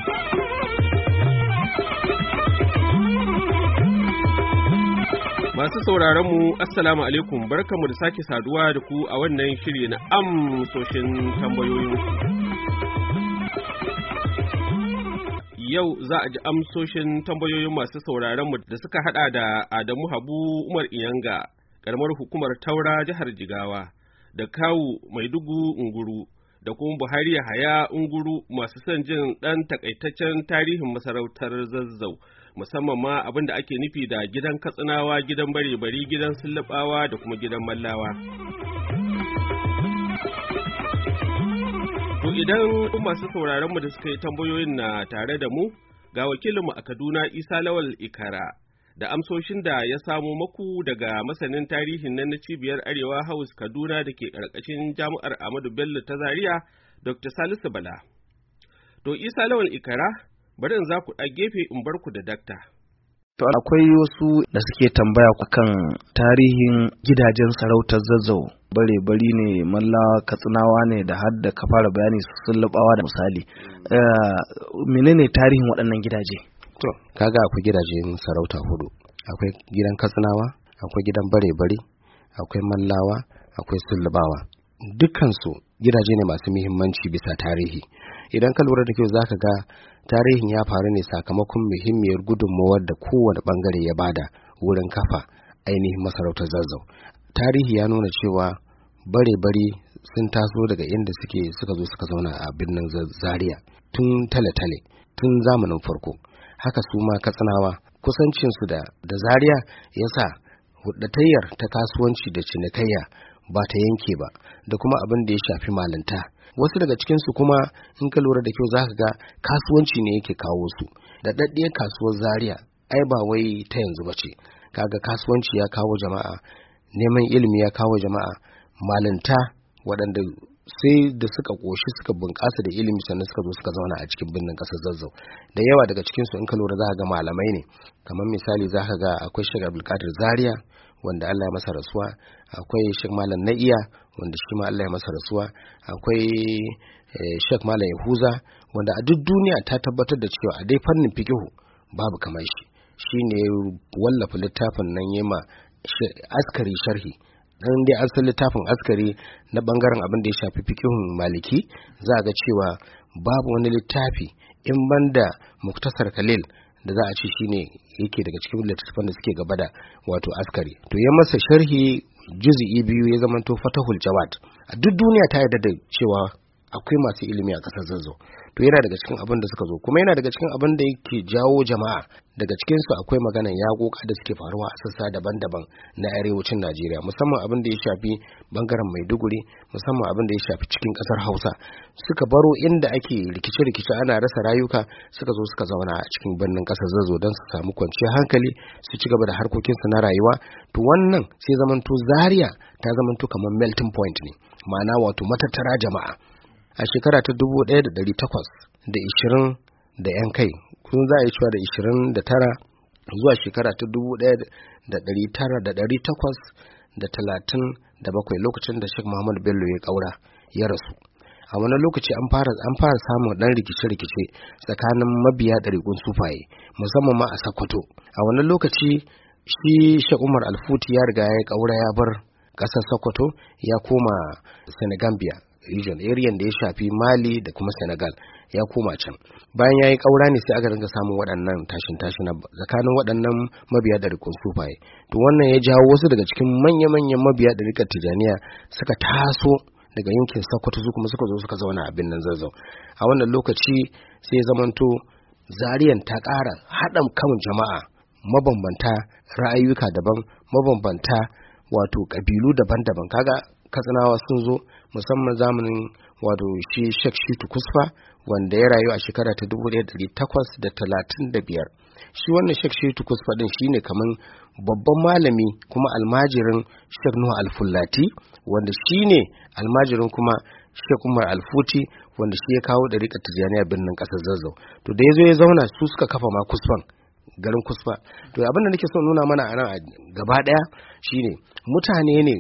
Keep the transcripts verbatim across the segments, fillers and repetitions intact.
Masu sauraron mu assalamu alaikum, barkamu da sake saduwa da ku a wannan shiri na amsoshin tambayoyin. Yau za a ji amsoshin tambayoyin masu sauraron mu da suka hada da Adamu Habu Umar Iyanga, karamar hukumar Taura jihar Jigawa, da Kawu Maidugu Unguru, da kuma Buhari Yahaya Unguru, masu son jin dan takaitaccen tarihin masarautar Zazzau. Musamman ma abin da ake nufi da gidan Katsinawa, gidan bare-bari, gidan Sullubawa da kuma gidan Mallawa. To idan masu sauraron mu da suka yi tambayoyin na tare da mu, ga wakilinmu a Kaduna Isa Lawal Ikara da amsoshin da ya samo maku daga masanin tarihin nan na Cibiyar Arewa House Kaduna da ke ƙarƙashin Jami'ar Ahmadu Bello ta Zaria, Doctor Salisu Bala. To Isa Lawal Ikara, bari in za ku ɗa gefe in bar ku da dakta. To akwai wasu da suke tambaya kan tarihin gidajen sarautar Zazzau, bare bari ne, Mallawa, Katsinawa ne, da har da ka fara bayani su Sullubawa da misali. Uh, menene tarihin waɗannan gidaje? To kaga akwai gidajen sarauta hudu. Akwai gidan Katsinawa, akwai gidan bare bari, akwai Mallawa, akwai Sullubawa. Dukkansu gidaje ne masu muhimmanci bisa tarihi. Idan ka lura da kyau zaka ga tarihin ya faru ne sakamakon muhimmiyar gudunmawar da kowane bangare ya bada wurin kafa ainihin masarautar Zazzau. Tarihi ya nuna cewa bare-bari sun taso daga inda suke suka zo suka zauna a birnin Zaria tun tale-tale, tun zamanin farko. Haka su ma Katsinawa, kusancinsu da, da Zaria ya sa hudatayyar ta kasuwanci da cinikayya ba ta yanke ba, da kuma abin da ya shafi malinta. Wasu daga cikinsu kuma in ka lura da kyau za ka ga kasuwanci ne yake kawo su. Da daddiyar kasuwar Zaria ai ba wai ta yanzu ba ce. Kaga kasuwanci ya kawo jama'a, neman ilimi ya kawo jama'a, malinta waɗanda sai da suka ƙoshi suka bunƙasa da ilimi sannan suka zo suka zauna a cikin birnin ƙasar Zazzau. Da yawa daga cikinsu in ka lura za ka ga malamai ne. Kamar misali za ka ga akwai Sheikh Abdulkadir Zaria wanda Allah ya masa rasuwa, akwai Sheikh Malam Na'iya wanda shi ma Allah ya masa rasuwa, akwai eh, Sheikh Malam Yahuza wanda a duk duniya ta tabbatar da cewa a dai fannin fiqhu babu kamar shi. Shine ya wallafa littafin nan yema askari sharhi. Dan dai an san littafin askari na bangaren abin da ya shafi fiqhun maliki, za ga cewa babu wani littafi in banda Muktasar Khalil da za a ce shine yake daga cikin littattafan da suke gaba da wato askari. To ya masa sharhi juz'i biyu ya zamanto Fatahul Jawad. A duk duniya ta yarda da cewa akwai masu ilimi a ƙasar Zazzau. To yana daga cikin abin da suka zo, kuma yana daga cikin abin da yake jawo jama'a. Daga cikin su akwai maganan yaƙoƙa da suke faruwa a sassa daban-daban na arewacin Najeriya, musamman abin da ya shafi bangaren Maiduguri, musamman abin da ya shafi cikin ƙasar Hausa. Suka baro inda ake rikice-rikice ana rasa rayuka, suka zo suka zauna a cikin birnin ƙasar Zazzau don su samu kwanciyar hankali, su ci gaba da harkokinsu na rayuwa. To wannan sai zamanto Zaria ta zamanto kamar melting point ne, ma'ana wato matattara jama'a. A shekara ta dubu ɗaya da ɗari takwas da ishirin da ‘yan kai, kun za a yi cewa da ishirin da tara zuwa shekara ta dubu ɗaya da ɗari tara da ɗari takwas da talatin da bakwai, lokacin da Sheikh Muhammad Bello ya ƙaura ya rasu. A wani lokaci an fara an fara samun ɗan rikice-rikice tsakanin mabiya ɗariƙun sufaye, musamman ma a Sokoto. A wani lokaci shi Sheikh Umar Alfuti ya riga ya ƙaura ya bar ƙasar Sokoto ya koma Senegambia region, area da ya shafi Mali da kuma Senegal, ya koma can. Bayan ya yi ƙaura ne sai aka ringa samun waɗannan tashin tashin tsakanin waɗannan mabiya da rikon sufaye. To wannan ya jawo wasu daga cikin manya-manyan mabiya da rikar Tijaniya suka taso daga yankin Sokoto su kuma suka zo suka zauna a birnin Zazzau. A wannan lokaci sai ya zamanto Zariyan ta ƙara haɗa kan jama'a mabambanta, ra'ayuka daban, mabambanta wato ƙabilu daban-daban. Kaga Katsinawa sun zo musamman zamanin wato shi Sheikh Shitu Kusfa wanda ya rayu a shekara ta dubu ɗaya da ɗari takwas da talatin da biyar. Shi wannan Sheikh Shitu Kusfa din shine kaman babban malami kuma almajirin Sheikh Nuhu Al-Fullati, wanda shine almajirin kuma Sheikh Umar Al-Futi, wanda shi ya kawo ɗariƙar Tijaniya birnin ƙasar Zazzau. To da yazo ya zauna su suka kafa ma Kusfan, garin Kusfa. To abin da nake so nuna mana a nan gaba ɗaya shine mutane ne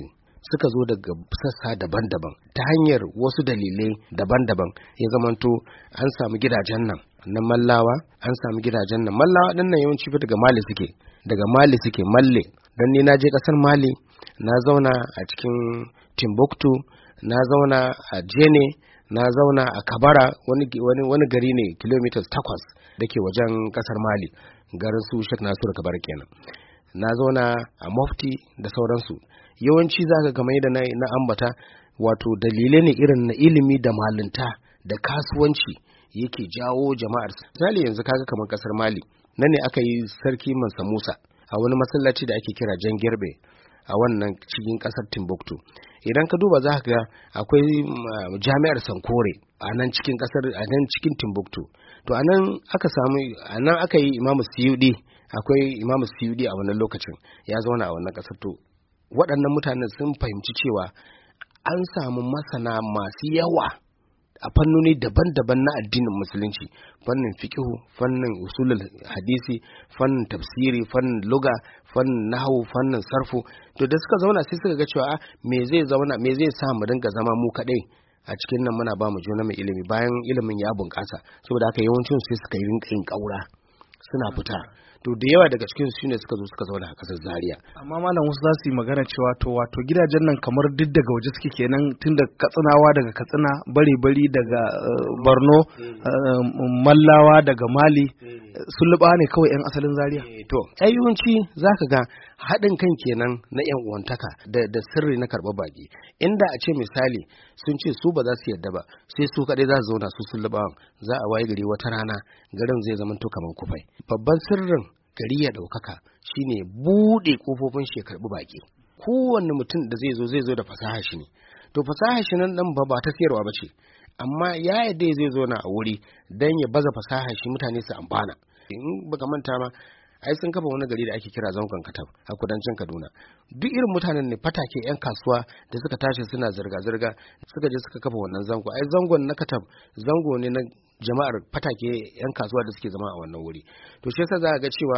suka zo daga sassa daban-daban ta hanyar wasu dalilai daban-daban ya zamanto an samu gidajen nan na mallawa an samu gidajen nan mallawa ɗin nan yawanci fa daga mali suke daga mali suke malle don ni na je ƙasar mali na zauna a cikin timbuktu na zauna a jene na zauna a kabara wani, wani, wani gari ne kilomitas takwas da ke wajen ƙasar mali garin su Sheikh Nasiru Kabara kenan na zauna a Mufti da sauransu yawanci zaka kamar yadda na ambata wato dalilai ne irin na ilimi da malinta da kasuwanci yake jawo jama'ar misali yanzu kaga kamar kasar Mali nan ne aka yi sarki Mansa Musa a wani masallaci da ake kira Jan Gerbe a wannan cikin kasar Timbuktu idan ka duba zaka ga akwai jami'ar Sankore a nan cikin kasar a nan cikin Timbuktu to anan aka samu anan aka yi Imam Suyudi akwai Imam Suyudi a wannan lokacin ya zauna a wannan kasar to waɗannan mutanen sun fahimci cewa an samu masana masu yawa a fannoni daban-daban na addinin musulunci fannin fiqhu fannin usulul hadisi fannin tafsiri fannin lugha fannin nahwu fannin sarfu to da suka zauna sai suka ga cewa me zai zauna me zai sa mu dinga zama mu kadai a cikin nan muna ba mu juna mai ilimi bayan ilimin ya bunƙasa saboda haka yawancin sai suka yi rinka yin kaura suna fita to da yawa daga cikin su ne suka zo suka zauna a kasar Zaria amma malam wasu za su yi magana cewa to wato gidajen nan kamar duk daga waje suke kenan tun da Katsinawa daga Katsina bare-bari daga uh, Borno uh, Mallawa daga Mali sun luba ne kawai yan asalin Zaria to ayyukanci zaka ga haɗin kan kenan na yan uwantaka da, da sirri na karɓar baki inda a ce misali sun ce su ba za su yarda ba sai su kaɗai za su zauna su sun luba za a waye gari wata rana garin zai zama to kamar kufai babban sirrin gari ya ɗaukaka shine buɗe ƙofofin shi ya karɓi baƙi kowanne mutum da zai zo zai zo da fasaha shi ne to fasaha shi nan ɗan ba ba ta siyarwa ba ce amma ya yadda zai zo na a wuri don ya baza fasaha shi mutane su amfana in baka manta ma ai sun kafa wani gari da ake kira zangon katab a kudancin Kaduna duk irin mutanen ne fatake yan kasuwa da suka tashi suna zirga-zirga suka je suka kafa wannan zango ai zangon na katab zango ne na jama'ar fatake yan kasuwa da suke zama a wannan wuri to shi yasa za ga cewa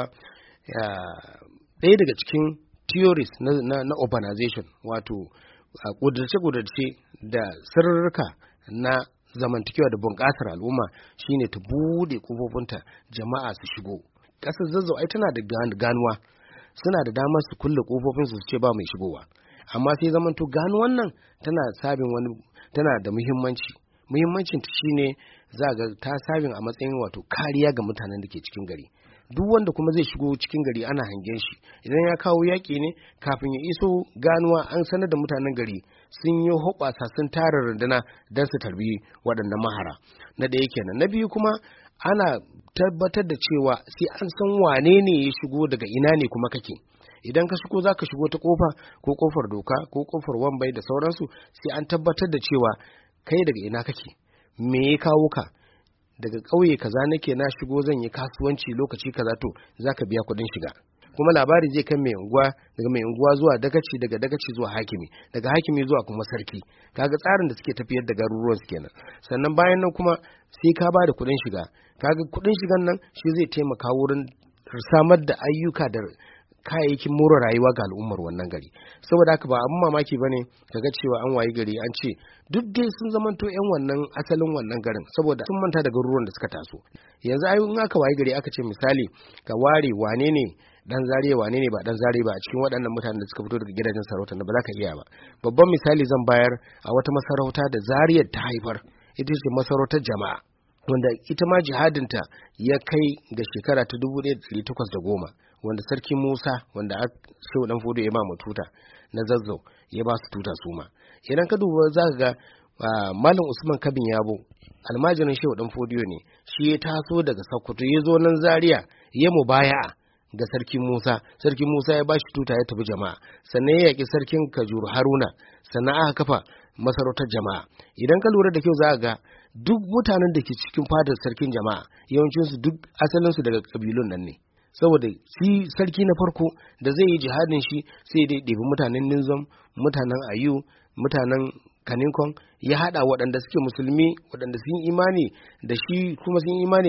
ɗaya daga cikin theories na, na, na urbanization wato kudurce-kudurce da sirrika na zamantakewa da bunƙasar al'umma shine ta bude kofofinta jama'a su shigo ƙasar Zazzau ai tana da ganuwa suna da damar su kulle kofofin su ce ba mai shigowa amma sai zamanto ganuwan nan tana sabin wani tana da muhimmanci muhimmancin ta shine za ga ta sabin a matsayin wato kariya ga mutanen da ke cikin gari duk wanda kuma zai shigo cikin gari ana hangen shi idan ya kawo yaƙi ne kafin ya iso ganuwa an sanar da mutanen gari sun yi hoɓasa sun tara runduna don su tarbi waɗannan mahara na ɗaya kenan na biyu kuma ana tabbatar da cewa sai an san wane ne ya shigo daga ina ne kuma kake idan ka shigo za ka shigo ta kofa ko kofar doka ko kofar wambai da sauransu sai an tabbatar da cewa kai daga ina kake me ya kawo ka daga ƙauye kaza nake na shigo zan yi kasuwanci lokaci kaza to zaka biya kuɗin shiga kuma labari zai kan mai unguwa daga mai unguwa zuwa dagaci daga dagaci zuwa hakimi daga hakimi zuwa kuma sarki kaga tsarin da suke tafiyar da garuruwan su kenan sannan bayan nan kuma sai ka ba da kuɗin shiga kaga kuɗin shigan nan shi zai taimaka wurin samar da ayyuka da kayayyakin more rayuwa ga al'ummar wannan gari saboda haka ba abin mamaki bane kaga cewa an wayi gari an ce duk dai sun zamanto yan wannan asalin wannan garin saboda sun manta da garuruwan da suka taso yanzu ai in aka wayi gari aka ce misali ka ware wane ne dan zariya wane ne ba dan zariya ba a cikin waɗannan mutanen da suka fito daga gidajen sarauta ba za ka iya ba babban misali zan bayar a wata masarauta da zariyar ta haifar ita ce masarautar jama'a wanda ita ma jihadinta ya kai ga shekara ta dubu ɗaya da ɗari takwas da goma wanda sarki Musa wanda Shehu Dan Fodo ya ba mu tuta na Zazzau ya ba su tuta su ma idan ka duba za ka ga Malam Usman Kabin Yabo almajirin Shehu Dan Fodo ne shi ya taso daga Sokoto ya zo nan Zaria ya mubaya'a ga sarki Musa sarki Musa ya ba shi tuta ya tafi jama'a sannan ya yaki sarkin Kajuru Haruna sannan aka kafa masarautar jama'a idan ka lura da kyau za ka ga duk mutanen da ke cikin fadar sarkin jama'a yawancinsu duk asalinsu daga kabilun nan ne saboda shi sarki na farko da zai yi jihadin shi sai dai ɗebi mutanen Ninzom mutanen Ayu mutanen Kaninkon ya haɗa waɗanda suke musulmi waɗanda sun imani da shi kuma sun imani da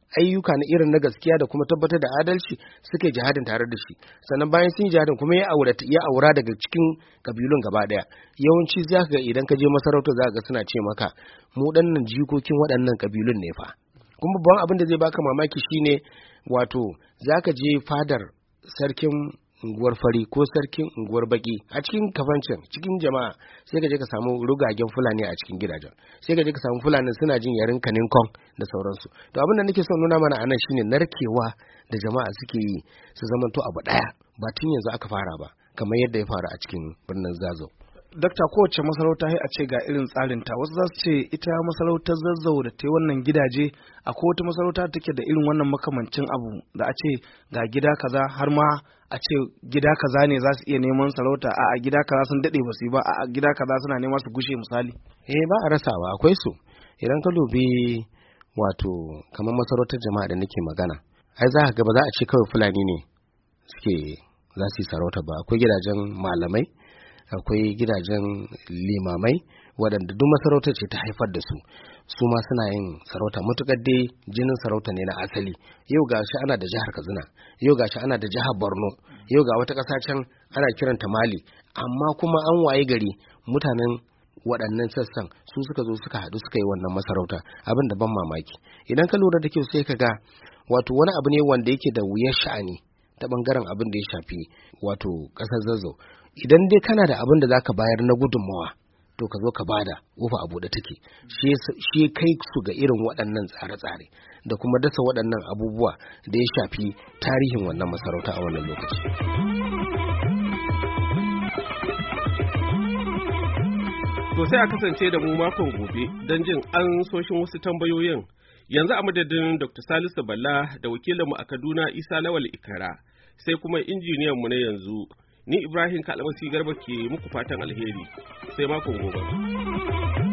ayyuka na irin na gaskiya da kuma tabbatar da adalci suka yi jihadin tare da shi. Sannan bayan sun yi jihadin kuma ya aura ya aura daga cikin kabilun gaba daya. Yawanci za ka ga idan ka je masarautar za ka ga suna ce maka mu dannan jikokin waɗannan kabilun ne fa. Kuma babban abin da zai baka mamaki shine wato za ka je fadar sarkin unguwar fari ko sarkin unguwar baki a cikin kafancin cikin jama'a sai ka je ka samu rugagen fulani a cikin gidajen, sai ka je ka samu fulani suna jin yarin kanin kong da sauransu. To abin da nake son nuna mana anan shine narkewa da jama'a suke yi su zamanto abu daya, ba tun yanzu aka fara ba kamar yadda ya faru a cikin birnin Zazzau. Dakta, kowace masarauta sai a ce ga irin tsarinta, wasu za su ce ita masarautar Zazzau da ta yi wannan gidaje akwai wata masarauta da take da irin wannan makamancin abu da a ce ga gida kaza har ma a ce gida kaza ne za su iya neman sarauta, a gida kaza sun dade ba su yi ba, a gida kaza suna neman su gushe misali. Eh ba a rasawa, akwai su. Idan ka dubi wato kamar masarautar jama'a da nake magana, ai za ka ga ba za a ce kawai Fulani ne suke za su yi sarauta ba, akwai gidajen malamai, akwai gidajen limamai waɗanda duk masarautar ce ta haifar da su, su ma suna yin sarauta matuƙar dai jinin sarauta ne na asali. Yau ga shi ana da jihar Katsina, yau ga shi ana da jihar Borno, yau ga wata ƙasa can ana kiranta Mali, amma kuma an waye gari mutanen waɗannan sassan su suka zo suka haɗu suka yi wannan masarauta, abin da ban mamaki. Idan ka lura da kyau sai ka ga wato wani abu ne wanda yake da wuyar sha'ani ta ɓangaren abin da ya shafi wato ƙasar Zazzau. Idan dai kana da abin da za ka bayar na gudunmawa to ka zo ka bada kofa a buɗe take. Shi kai su ga irin waɗannan tsare-tsare da kuma dasa waɗannan abubuwa da ya shafi tarihin wannan masarauta a wannan lokaci. To sai a kasance da mu makon gobe don jin an soshin wasu tambayoyin. Yanzu a madadin Doctor Salisu Bala da wakilinmu a Kaduna Isa Lawal Ikara, sai kuma injiniyanmu na yanzu ni Ibrahim Kalmasi Garba ke muku fatan alheri, sai makon gobe.